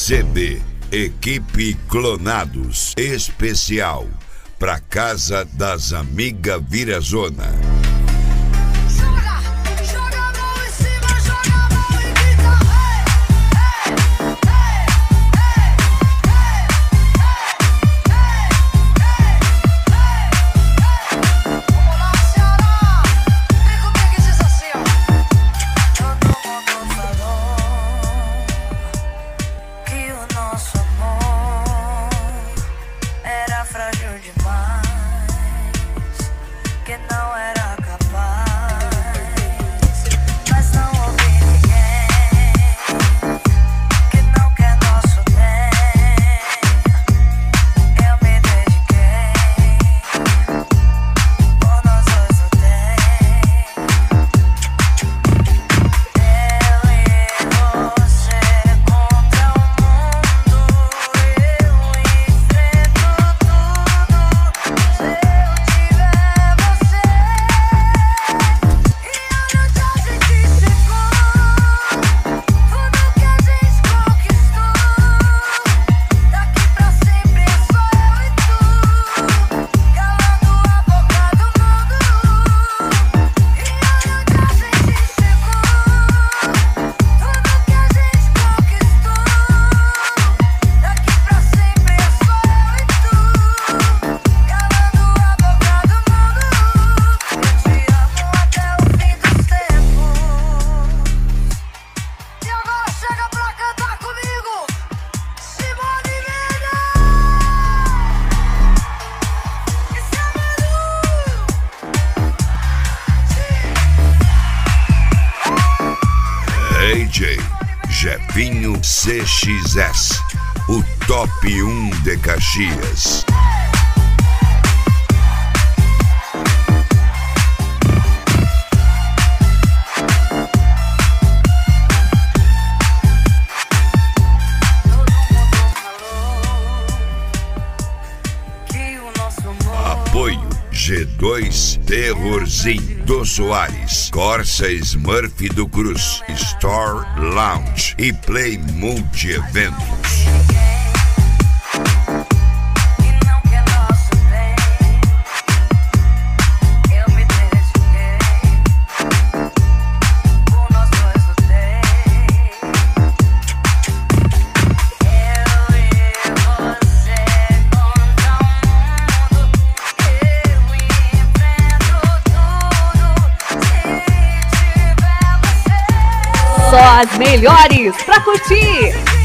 CD Equipe Clonados especial pra Casa das Amigas Virazona. DJ Jefinho CXS, o top 1 de Caxias. Apoio G2 Terrorzinho do Soares, Corsa Smurf do Cruz, Store Lounge e Play Multi Eventos. Só as melhores pra curtir.